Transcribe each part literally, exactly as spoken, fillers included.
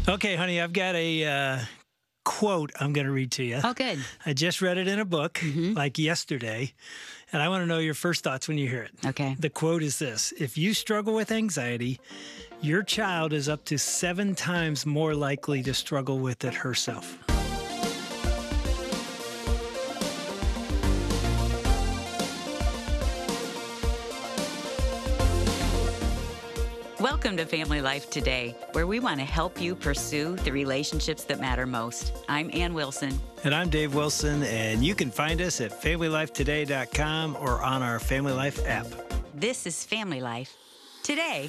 Okay, honey, I've got a uh, quote I'm going to read to you. Oh, good. I just read it in a book Mm-hmm. like yesterday, and I want to know your first thoughts when you hear it. Okay. The quote is this: if you struggle with anxiety, your child is up to seven times more likely to struggle with it herself. Welcome to Family Life Today, where we want to help you pursue the relationships that matter most. I'm Ann Wilson. And I'm Dave Wilson, and you can find us at family life today dot com or on our Family Life app. This is Family Life Today.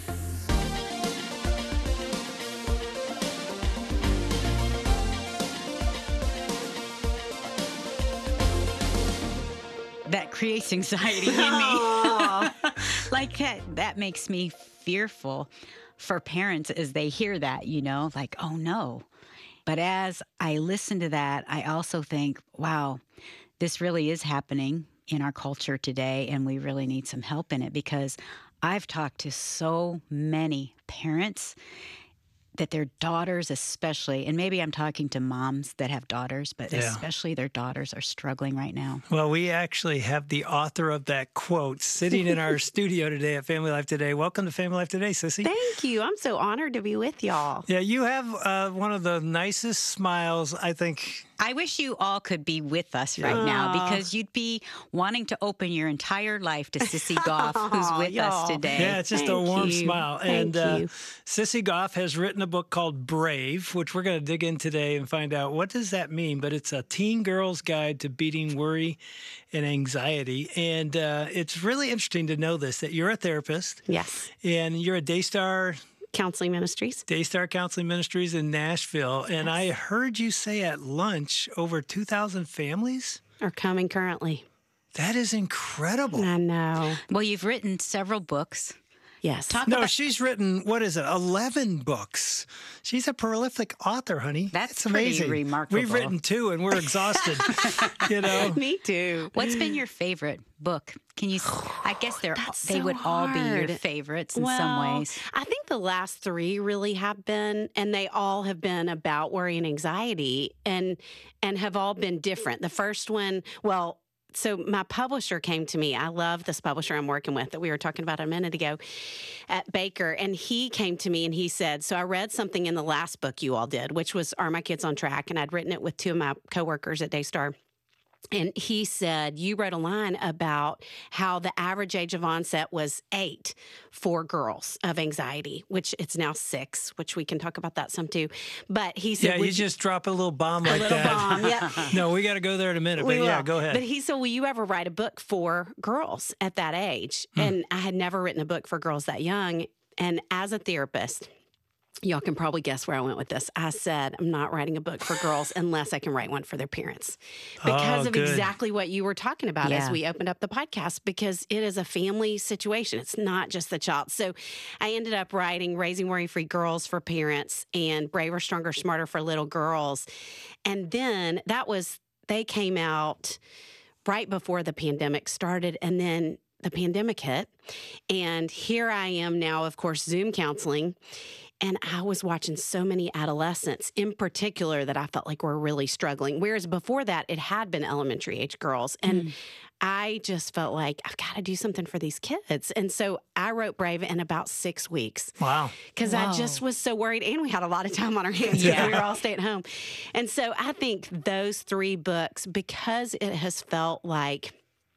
That creates anxiety in me. Like that, that makes me fearful for parents as they hear that, you know, like, oh no. But as I listen to that, I also think, wow, this really is happening in our culture today, and we really need some help in it, because I've talked to so many parents that their daughters especially, and maybe I'm talking to moms that have daughters, but Yeah. especially their daughters are struggling right now. Well, we actually have the author of that quote sitting in our studio today at Family Life Today. Welcome to Family Life Today, Sissy. Thank you. I'm so honored to be with y'all. Yeah, you have uh, one of the nicest smiles, I think. I wish you all could be with us right now, Aw. because you'd be wanting to open your entire life to Sissy Goff, who's with us y'all. today. Yeah, it's just a Thank warm you. smile. Thank and uh, you. Sissy Goff has written a book called Brave, which we're going to dig in today and find out what does that mean. But it's a teen girl's guide to beating worry and anxiety. And uh, it's really interesting to know this, that you're a therapist Yes. and you're a Daystar Counseling Ministries. Daystar Counseling Ministries in Nashville. And I heard you say at lunch over two thousand families. Are coming currently. That is incredible. I know. Well, you've written several books. Yes. Talk No, about she's written, what is it, eleven books. She's a prolific author, honey. That's It's pretty amazing. remarkable. We've written two, and we're exhausted, you know. Me too. What's been your favorite book? Can you? I guess they're That's they so would all be your hard. favorites in well, some ways. I think the last three really have been, and they all have been about worry and anxiety, and and have all been different. The first one, well, so my publisher came to me. I love this publisher I'm working with that we were talking about a minute ago at Baker. And he came to me and he said, so I read something in the last book you all did, which was Are My Kids on Track? And I'd written it with two of my coworkers at Daystar. And he said, you wrote a line about how the average age of onset was eight for girls of anxiety, which it's now six, which we can talk about that some too. But he said, Yeah, would you just drop a little bomb like little that. bomb, yeah. No, we got to go there in a minute, We but yeah, will. go ahead. But he said, will you ever write a book for girls at that age? Hmm. And I had never written a book for girls that young. And as a therapist, y'all can probably guess where I went with this. I said, I'm not writing a book for girls unless I can write one for their parents. Because Oh, of good. exactly what you were talking about Yeah. as we opened up the podcast, because it is a family situation. It's not just the child. So I ended up writing Raising Worry-Free Girls for Parents and Braver, Stronger, Smarter for Little Girls. And then that was, they came out right before the pandemic started. And then the pandemic hit. And here I am now, of course, Zoom counseling. And I was watching so many adolescents in particular that I felt like were really struggling. Whereas before that, it had been elementary age girls. And Mm. I just felt like I've got to do something for these kids. And so I wrote Brave in about six weeks Wow. because I Whoa. just was so worried. And we had a lot of time on our hands because Yeah. we were all staying at home. And so I think those three books, because it has felt like,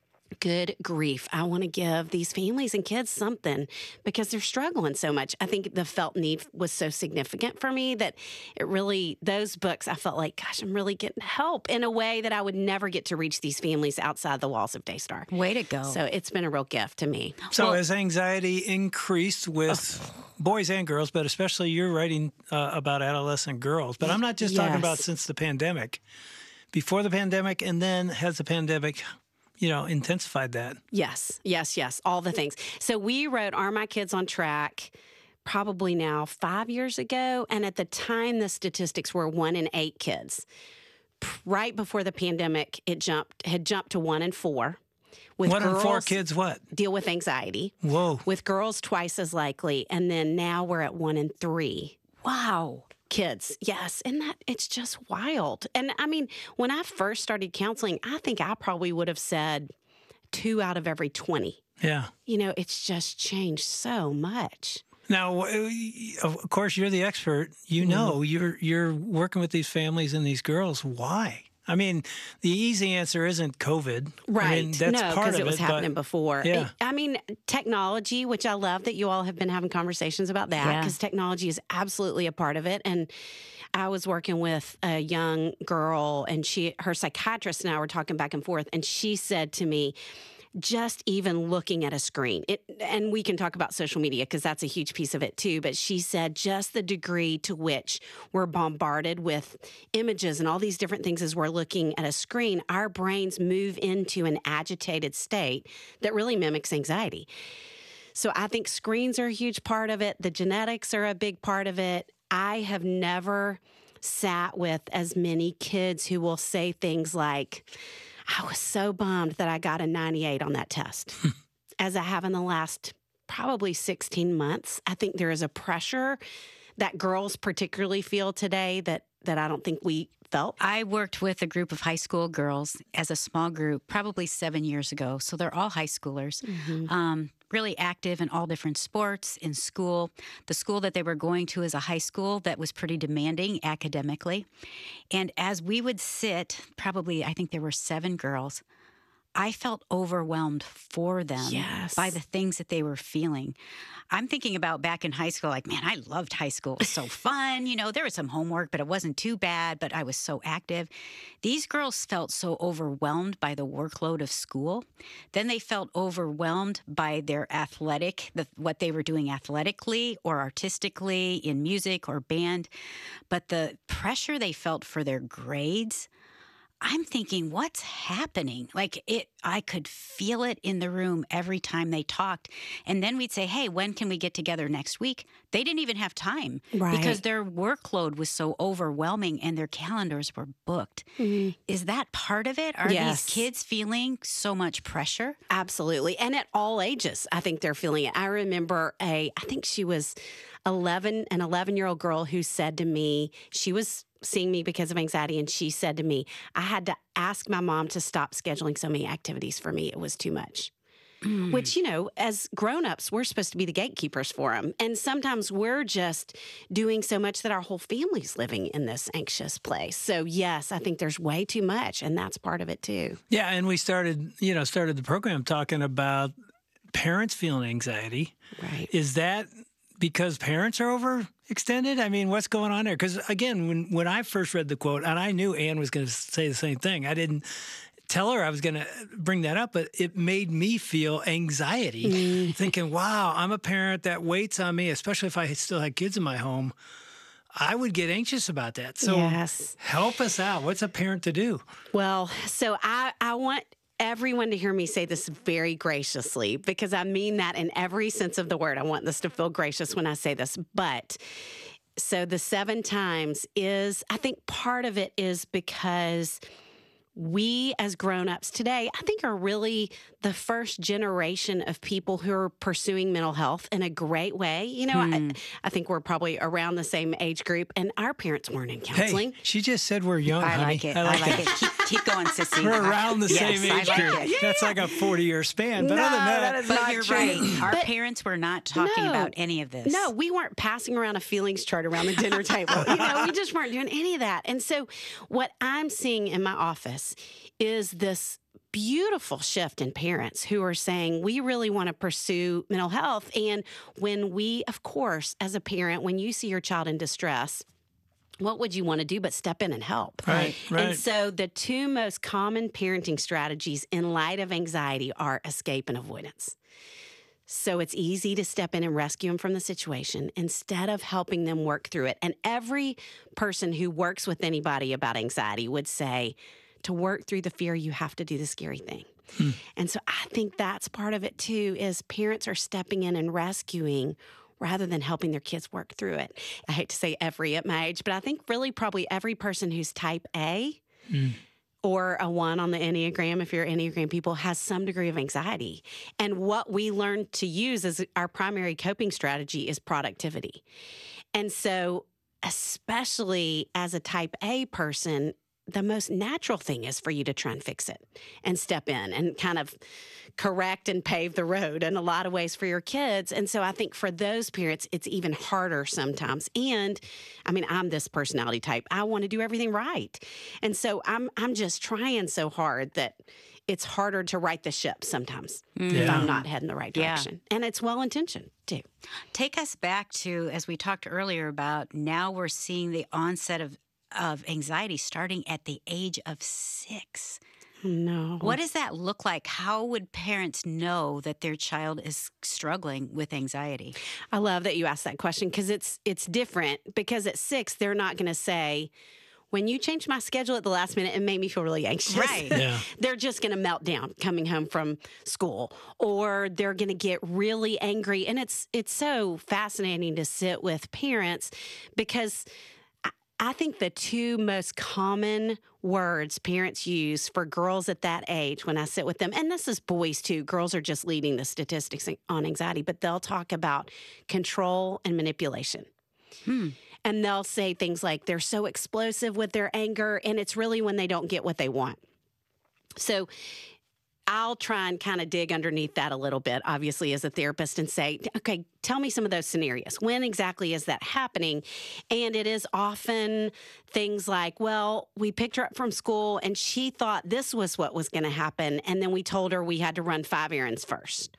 good grief, I want to give these families and kids something because they're struggling so much. I think the felt need was so significant for me that it really, those books, I felt like, gosh, I'm really getting help in a way that I would never get to reach these families outside the walls of Daystar. Way to go. So it's been a real gift to me. So Well- has anxiety increased with boys and girls, but especially you're writing uh, about adolescent girls. But I'm not just talking Yes. about since the pandemic. Before the pandemic, and then has the pandemic, you know, intensified that? Yes, yes, yes, all the things. So we wrote Are My Kids on Track probably now five years ago. And at the time, the statistics were one in eight kids. P- Right before the pandemic, it jumped had jumped to one in four. With One in girls, four kids what? deal with anxiety. Whoa. With girls, twice as likely. And then now we're at one in three. wow. kids. Yes. And that it's just wild. And I mean, when I first started counseling, I think I probably would have said two out of every twenty. Yeah. You know, it's just changed so much. Now, of course, you're the expert. You know, mm. you're you're working with these families and these girls. Why? I mean, the easy answer isn't COVID. Right. I mean, that's no, part of it was it, happening but, before. Yeah. It, I mean, technology, which I love that you all have been having conversations about that, because yeah. technology is absolutely a part of it. And I was working with a young girl, and she, her psychiatrist and I were talking back and forth, and she said to me, just even looking at a screen, it, and we can talk about social media because that's a huge piece of it too, but she said just the degree to which we're bombarded with images and all these different things as we're looking at a screen, our brains move into an agitated state that really mimics anxiety. So I think screens are a huge part of it. The genetics are a big part of it. I have never sat with as many kids who will say things like, I was so bummed that I got a ninety-eight on that test, as I have in the last probably sixteen months. I think there is a pressure that girls particularly feel today that that I don't think we felt. I worked with a group of high school girls as a small group probably seven years ago. So they're all high schoolers, mm-hmm. um, really active in all different sports, in school. The school that they were going to is a high school that was pretty demanding academically. And as we would sit, probably I think there were seven girls, I felt overwhelmed for them yes. by the things that they were feeling. I'm thinking about back in high school, like, man, I loved high school. It was so fun. You know, there was some homework, but it wasn't too bad, but I was so active. These girls felt so overwhelmed by the workload of school. Then they felt overwhelmed by their athletic, the, what they were doing athletically or artistically in music or band. But the pressure they felt for their grades, I'm thinking, what's happening? Like it, I could feel it in the room every time they talked. And then we'd say, hey, when can we get together next week? They didn't even have time right. because their workload was so overwhelming and their calendars were booked. Mm-hmm. Is that part of it? Are yes. these kids feeling so much pressure? Absolutely. And at all ages, I think they're feeling it. I remember a, I think she was eleven, an eleven-year-old girl who said to me, she was seeing me because of anxiety, and she said to me, I had to ask my mom to stop scheduling so many activities for me. It was too much. Mm. Which, you know, as grown-ups, we're supposed to be the gatekeepers for them. And sometimes we're just doing so much that our whole family's living in this anxious place. So, yes, I think there's way too much, and that's part of it, too. Yeah, and we started, you know, started the program talking about parents feeling anxiety. Right. Is that because parents are overextended? I mean, what's going on there? Because, again, when, when I first read the quote, and I knew Ann was going to say the same thing, I didn't tell her I was going to bring that up, but it made me feel anxiety, mm. thinking, wow, I'm a parent that waits on me, especially if I still had kids in my home. I would get anxious about that. So yes. help us out. What's a parent to do? Well, so I, I want everyone to hear me say this very graciously, because I mean that in every sense of the word. I want this to feel gracious when I say this. But so the seven times is, I think part of it is because we as grown-ups today, I think, are really the first generation of people who are pursuing mental health in a great way. You know, hmm. I, I think we're probably around the same age group, and our parents weren't in counseling. Hey, she just said we're young, I honey. like it. I like, I like it. it. Keep, keep going, sissy. We're around the yes, same age like group. Yeah, That's yeah. like a forty-year span. But no, other than that, that is but not you're true. right. Our but, parents were not talking no, about any of this. No, we weren't passing around a feelings chart around the dinner table. You know, we just weren't doing any of that. And so what I'm seeing in my office is this beautiful shift in parents who are saying, we really want to pursue mental health. And when we, of course, as a parent, when you see your child in distress, what would you want to do but step in and help? Right, right. And so the two most common parenting strategies in light of anxiety are escape and avoidance. So it's easy to step in and rescue them from the situation instead of helping them work through it. And every person who works with anybody about anxiety would say, to work through the fear, you have to do the scary thing. Hmm. And so I think that's part of it too, is parents are stepping in and rescuing rather than helping their kids work through it. I hate to say every at my age, but I think really probably every person who's type A hmm. or a one on the Enneagram, if you're Enneagram people, has some degree of anxiety. And what we learn to use as our primary coping strategy is productivity. And so especially as a type A person, the most natural thing is for you to try and fix it and step in and kind of correct and pave the road in a lot of ways for your kids. And so I think for those parents, it's even harder sometimes. And I mean, I'm this personality type. I want to do everything right. And so I'm I'm just trying so hard that it's harder to right the ship sometimes if Yeah. I'm not heading the right Yeah. direction. And it's well-intentioned too. Take us back to, as we talked earlier about, now we're seeing the onset of, of anxiety starting at the age of six. No. What does that look like? How would parents know that their child is struggling with anxiety? I love that you asked that question because it's it's different because at six, they're not going to say, when you changed my schedule at the last minute, it made me feel really anxious. Right. Yeah. They're just going to melt down coming home from school, or they're going to get really angry. And it's it's so fascinating to sit with parents because I, I think the two most common words parents use for girls at that age when I sit with them, and this is boys too, girls are just leading the statistics on anxiety, but they'll talk about control and manipulation. Hmm. And they'll say things like they're so explosive with their anger, and it's really when they don't get what they want. So I'll try and kind of dig underneath that a little bit, obviously, as a therapist, and say, okay, tell me some of those scenarios. When exactly is that happening? And it is often things like, well, we picked her up from school and she thought this was what was going to happen. And then we told her we had to run five errands first.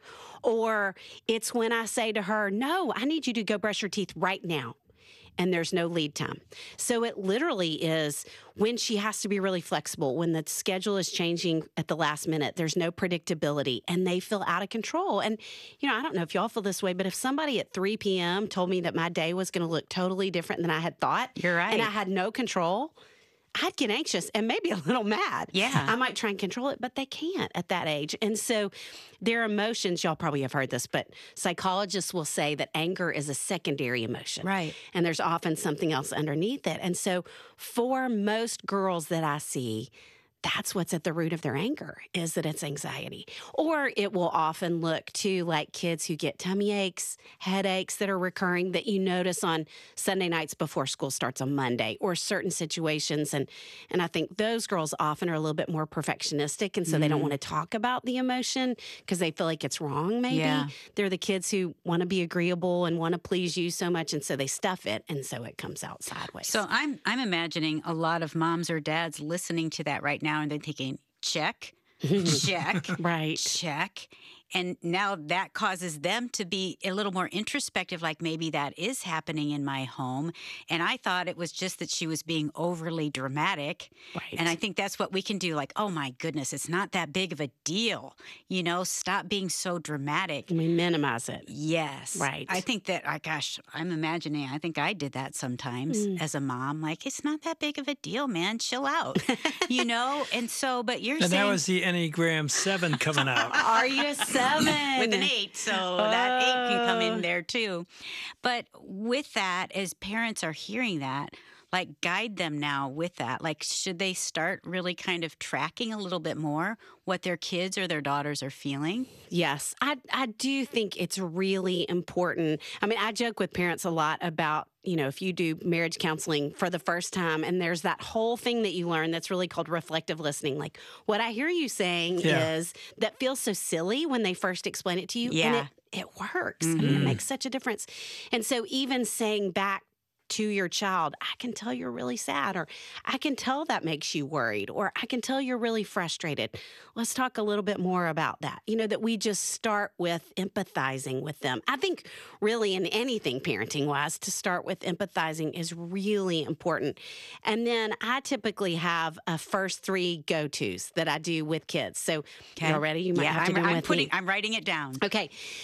Or it's when I say to her, no, I need you to go brush your teeth right now. And there's no lead time. So it literally is when she has to be really flexible, when the schedule is changing at the last minute, there's no predictability, and they feel out of control. And, you know, I don't know if y'all feel this way, but if somebody at three p.m. told me that my day was going to look totally different than I had thought, You're right. and I had no control, I'd get anxious and maybe a little mad. Yeah. I might try and control it, but they can't at that age. And so their emotions, y'all probably have heard this, but psychologists will say that anger is a secondary emotion. Right. And there's often something else underneath it. And so for most girls that I see, that's what's at the root of their anger, is that it's anxiety. Or it will often look to like kids who get tummy aches, headaches that are recurring that you notice on Sunday nights before school starts on Monday, or certain situations. And and I think those girls often are a little bit more perfectionistic, and so mm. they don't want to talk about the emotion because they feel like it's wrong, maybe. Yeah. They're the kids who want to be agreeable and want to please you so much, and so they stuff it, and so it comes out sideways. So I'm I'm imagining a lot of moms or dads listening to that right now, and they're thinking, check, check, right. check. And now that causes them to be a little more introspective, like maybe that is happening in my home. And I thought it was just that she was being overly dramatic. Right. And I think that's what we can do. Like, oh my goodness, it's not that big of a deal. You know, stop being so dramatic. We minimize it. Yes. Right. I think that, I gosh, I'm imagining, I think I did that sometimes Mm. as a mom. Like, it's not that big of a deal, man. Chill out. You know? And so, but you're And saying. that was the Enneagram seven coming out. Are you a seven? With an eight, so that eight can come Oh. in there too. But with that, as parents are hearing that, like guide them now with that. Like, should they start really kind of tracking a little bit more what their kids or their daughters are feeling? Yes, I I do think it's really important. I mean, I joke with parents a lot about, you know, if you do marriage counseling for the first time and there's that whole thing that you learn that's really called reflective listening. Like, what I hear you saying Yeah. is that feels so silly when they first explain it to you. Yeah. And it, it works. I mean, it Mhm. makes such a difference. And so even saying back to your child, I can tell you're really sad, or I can tell that makes you worried, or I can tell you're really frustrated. Let's talk a little bit more about that. You know, that we just start with empathizing with them. I think really in anything parenting wise, to start with empathizing is really important. And then I typically have a first three go-tos that I do with kids. So y'all ready? You might yeah, have to I'm, do them I'm with putting, me. I'm writing it down. Okay,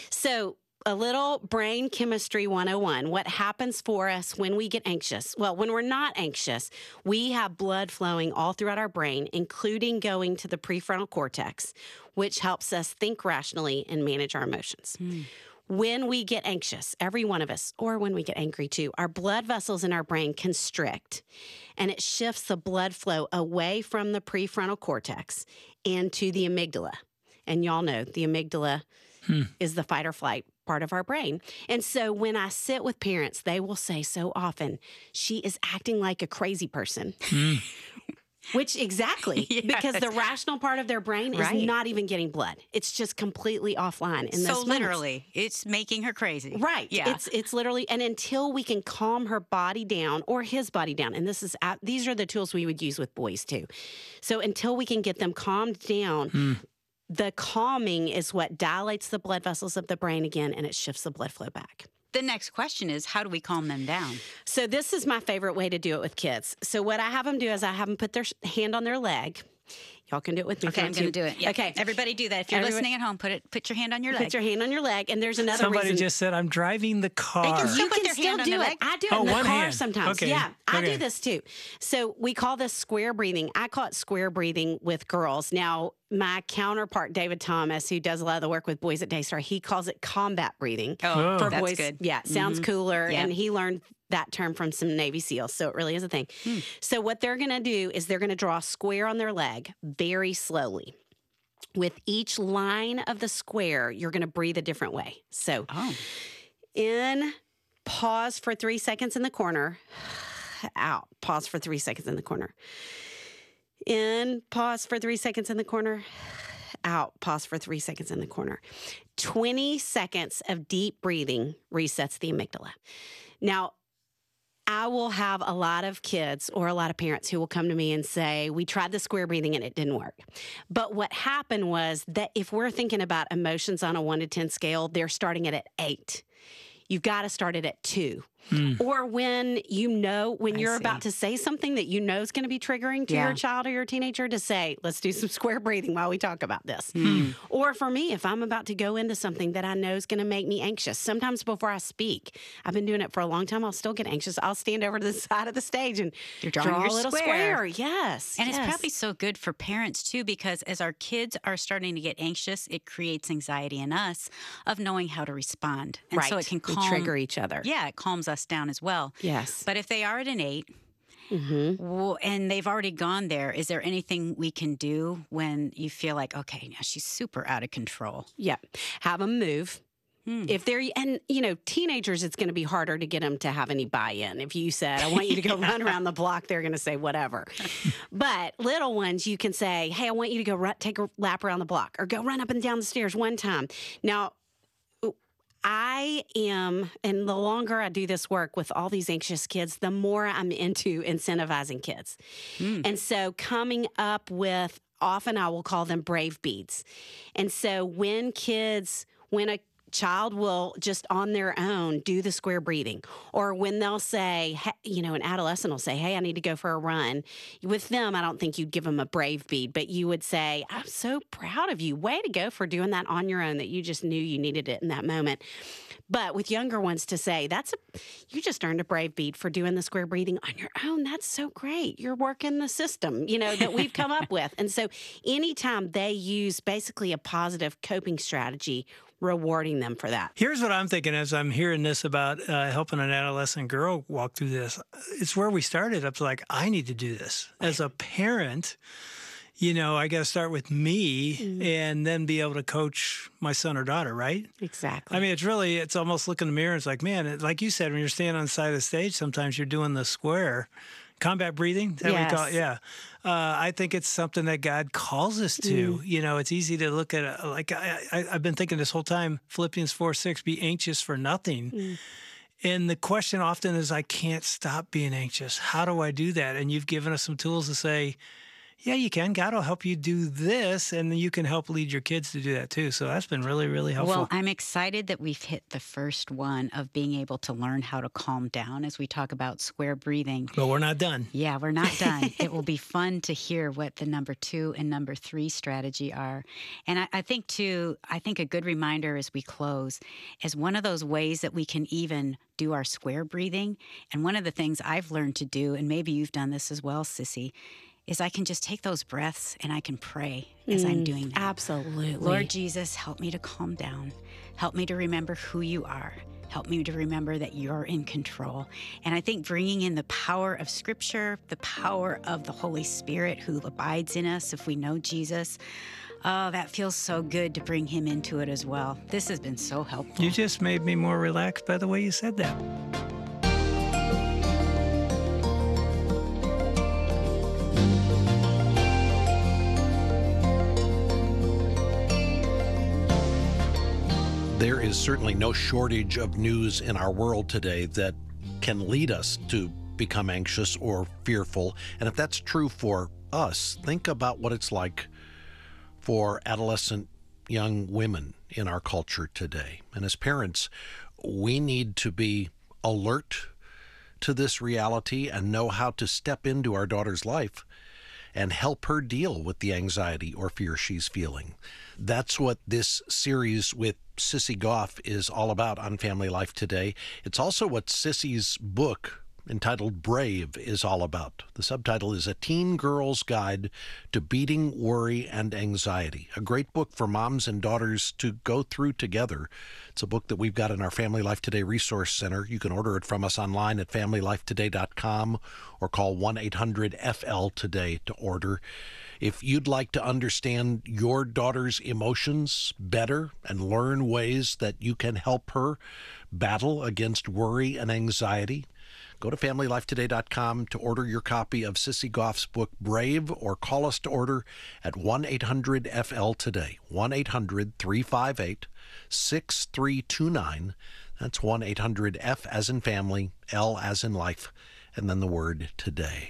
so a little brain chemistry one oh one. What happens for us when we get anxious? Well, when we're not anxious, we have blood flowing all throughout our brain, including going to the prefrontal cortex, which helps us think rationally and manage our emotions. Mm. When we get anxious, every one of us, or when we get angry too, our blood vessels in our brain constrict, and it shifts the blood flow away from the prefrontal cortex and to the amygdala. And y'all know the amygdala Hmm. is the fight or flight part of our brain. And so when I sit with parents, they will say so often, she is acting like a crazy person. Hmm. Which exactly, Yes. because the rational part of their brain is Right. not even getting blood. It's just completely offline in So those moments. literally, it's making her crazy. Right. Yeah. It's it's literally, and until we can calm her body down or his body down, and this is at, these are the tools we would use with boys too. So until we can get them calmed down, Hmm. the calming is what dilates the blood vessels of the brain again, and it shifts the blood flow back. The next question is, how do we calm them down? So this is my favorite way to do it with kids. So what I have them do is I have them put their sh- hand on their leg. Y'all can do it with me. if Okay, you I'm want going to do it. Yeah. Okay. Everybody do that. If you're Everybody- listening at home, put it. Put your hand on your leg. Put your hand on your leg, and there's another Somebody reason. just said, I'm driving the car. can still You put can their still hand on do their it. leg? I do it Oh, in the one car hand. sometimes. Okay. Yeah, I Okay. do this too. So we call this square breathing. I call it square breathing with girls. Now, my counterpart, David Thomas, who does a lot of the work with boys at Daystar, he calls it combat breathing. Oh, For that's boys, good. Yeah, it sounds Mhm. cooler. Yeah. And he learned that term from some Navy SEALs. So it really is a thing. Hmm. So what they're going to do is they're going to draw a square on their leg very slowly. With each line of the square, you're going to breathe a different way. So Oh, in, pause for three seconds in the corner. Out, pause for three seconds in the corner. In, pause for three seconds in the corner. Out, pause for three seconds in the corner. twenty seconds of deep breathing resets the amygdala. Now, I will have a lot of kids or a lot of parents who will come to me and say, we tried the square breathing and it didn't work. But what happened was that if we're thinking about emotions on a one to ten scale, they're starting it at eight. You've got to start it at two. Hmm. Or when you know, when I you're see. about to say something that you know is going to be triggering to Yeah. your child or your teenager, to say, let's do some square breathing while we talk about this. Hmm. Or for me, if I'm about to go into something that I know is going to make me anxious, sometimes before I speak, I've been doing it for a long time, I'll still get anxious. I'll stand over to the side of the stage and You're drawing draw your a little square. square. Yes. And yes. it's probably so good for parents too, because as our kids are starting to get anxious, it creates anxiety in us of knowing how to respond, and right. so it can We calm. trigger each other. Yeah, it calms us down as well. Yes. But if they are at an eight, hmm well, and they've already gone there, is there anything we can do when you feel like, okay, now she's super out of control? Yeah. Have them move. Hmm. If they're, and you know, teenagers, it's going to be harder to get them to have any buy in. If you said, I want you to go run around the block, they're going to say whatever. But little ones, you can say, hey, I want you to go run, take a lap around the block or go run up and down the stairs one time. Now, I am, and the longer I do this work with all these anxious kids, the more I'm into incentivizing kids. Hmm. And so coming up with, often I will call them brave beads. And so when kids, when a child will just on their own do the square breathing, or when they'll say, hey, you know, an adolescent will say, hey, I need to go for a run. With them, I don't think you'd give them a brave bead, but you would say, I'm so proud of you. Way to go for doing that on your own, that you just knew you needed it in that moment. But with younger ones to say, that's a, you just earned a brave bead for doing the square breathing on your own. That's so great. You're working the system, you know, that we've come up with. And so anytime they use basically a positive coping strategy, rewarding them for that. Here's what I'm thinking as I'm hearing this about uh, helping an adolescent girl walk through this. It's where we started. I was like, I need to do this. As a parent, you know, I got to start with me Mm-hmm. and then be able to coach my son or daughter, right? Exactly. I mean, it's really, it's almost look in the mirror. And it's like, man, it, like you said, when you're standing on the side of the stage, sometimes you're doing the square. Combat breathing, is that what we call it? Yes. Yeah. Uh, I think it's something that God calls us to. Mm. You know, it's easy to look at it. Like I, I, I've been thinking this whole time, Philippians four six, be anxious for nothing. Mm. And the question often is, I can't stop being anxious. How do I do that? And you've given us some tools to say, yeah, you can. God will help you do this, and then you can help lead your kids to do that too. So that's been really, really helpful. Well, I'm excited that we've hit the first one of being able to learn how to calm down as we talk about square breathing. But we're not done. Yeah, we're not done. It will be fun to hear what the number two and number three strategy are. And I, I think, too, I think a good reminder as we close is one of those ways that we can even do our square breathing. And one of the things I've learned to do, and maybe you've done this as well, Sissy, is I can just take those breaths and I can pray as I'm doing that. Absolutely. Lord Jesus, help me to calm down. Help me to remember who you are. Help me to remember that you're in control. And I think bringing in the power of Scripture, the power of the Holy Spirit who abides in us if we know Jesus, Oh, that feels so good to bring him into it as well. This has been so helpful. You just made me more relaxed by the way you said that. There is certainly no shortage of news in our world today that can lead us to become anxious or fearful. And if that's true for us, think about what it's like for adolescent young women in our culture today. And as parents, we need to be alert to this reality and know how to step into our daughter's life and help her deal with the anxiety or fear she's feeling. That's what this series with Sissy Goff is all about on Family Life Today. It's also what Sissy's book, entitled Brave, is all about. The subtitle is A Teen Girl's Guide to Beating Worry and Anxiety, a great book for moms and daughters to go through together. It's a book that we've got in our Family Life Today Resource Center. You can order it from us online at family life today dot com or call one eight hundred F L today to order. If you'd like to understand your daughter's emotions better and learn ways that you can help her battle against worry and anxiety, go to family life today dot com to order your copy of Sissy Goff's book, Brave, or call us to order at one eight hundred F L today, one eight hundred three five eight six three two nine. That's one eight hundred F as in family, L as in life, and then the word today.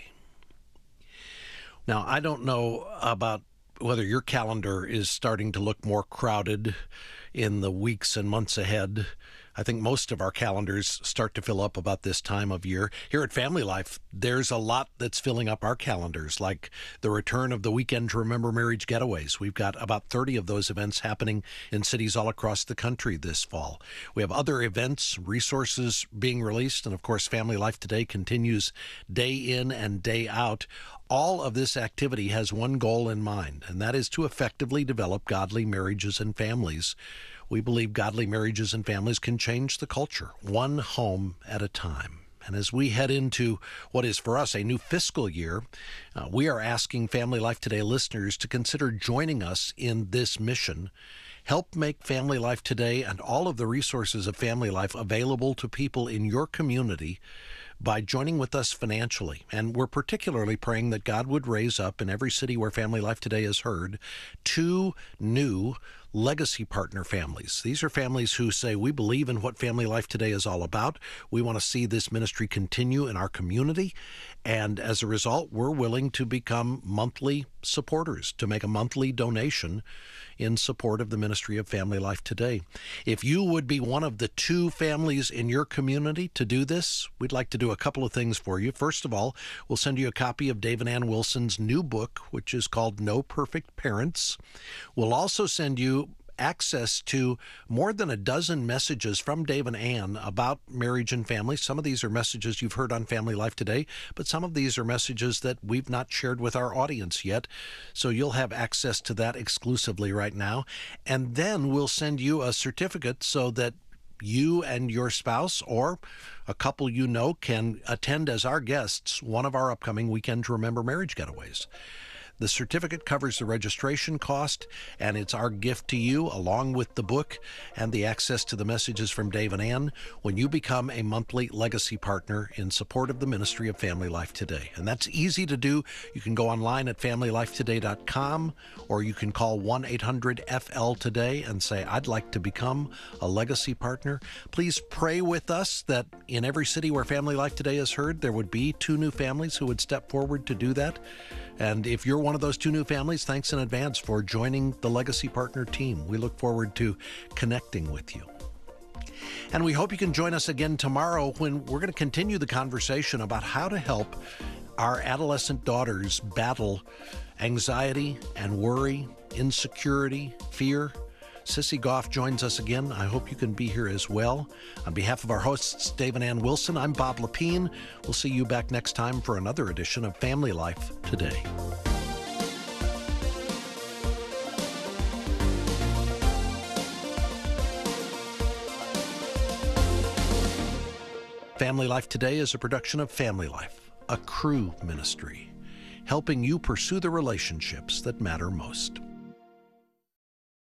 Now, I don't know about whether your calendar is starting to look more crowded in the weeks and months ahead. I think most of our calendars start to fill up about this time of year. Here at Family Life, there's a lot that's filling up our calendars, like the return of the Weekend to Remember Marriage Getaways. We've got about thirty of those events happening in cities all across the country this fall. We have other events, resources being released, and of course, Family Life Today continues day in and day out. All of this activity has one goal in mind, and that is to effectively develop godly marriages and families. We believe godly marriages and families can change the culture, one home at a time. And as we head into what is for us a new fiscal year, uh, we are asking Family Life Today listeners to consider joining us in this mission. Help make Family Life Today and all of the resources of Family Life available to people in your community by joining with us financially. And we're particularly praying that God would raise up in every city where Family Life Today is heard two new legacy partner families. These are families who say, we believe in what Family Life Today is all about. We want to see this ministry continue in our community. And as a result, we're willing to become monthly supporters, to make a monthly donation in support of the ministry of Family Life Today. If you would be one of the two families in your community to do this, we'd like to do a couple of things for you. First of all, we'll send you a copy of Dave and Ann Wilson's new book, which is called No Perfect Parents. We'll also send you access to more than a dozen messages from Dave and Ann about marriage and family. Some of these are messages you've heard on Family Life Today, but some of these are messages that we've not shared with our audience yet. So you'll have access to that exclusively right now. And then we'll send you a certificate so that you and your spouse or a couple you know can attend as our guests one of our upcoming Weekend to Remember Marriage Getaways. The certificate covers the registration cost, and it's our gift to you, along with the book and the access to the messages from Dave and Ann, when you become a monthly legacy partner in support of the ministry of Family Life Today. And that's easy to do. You can go online at family life today dot com, or you can call one eight hundred F L today and say, I'd like to become a legacy partner. Please pray with us that in every city where Family Life Today is heard, there would be two new families who would step forward to do that. And if you're one of those two new families, thanks in advance for joining the Legacy Partner team. We look forward to connecting with you. And we hope you can join us again tomorrow when we're going to continue the conversation about how to help our adolescent daughters battle anxiety and worry, insecurity, fear. Sissy Goff joins us again. I hope you can be here as well. On behalf of our hosts, Dave and Ann Wilson, I'm Bob Lepine. We'll see you back next time for another edition of Family Life Today. Family Life Today is a production of Family Life, a Cru ministry, helping you pursue the relationships that matter most.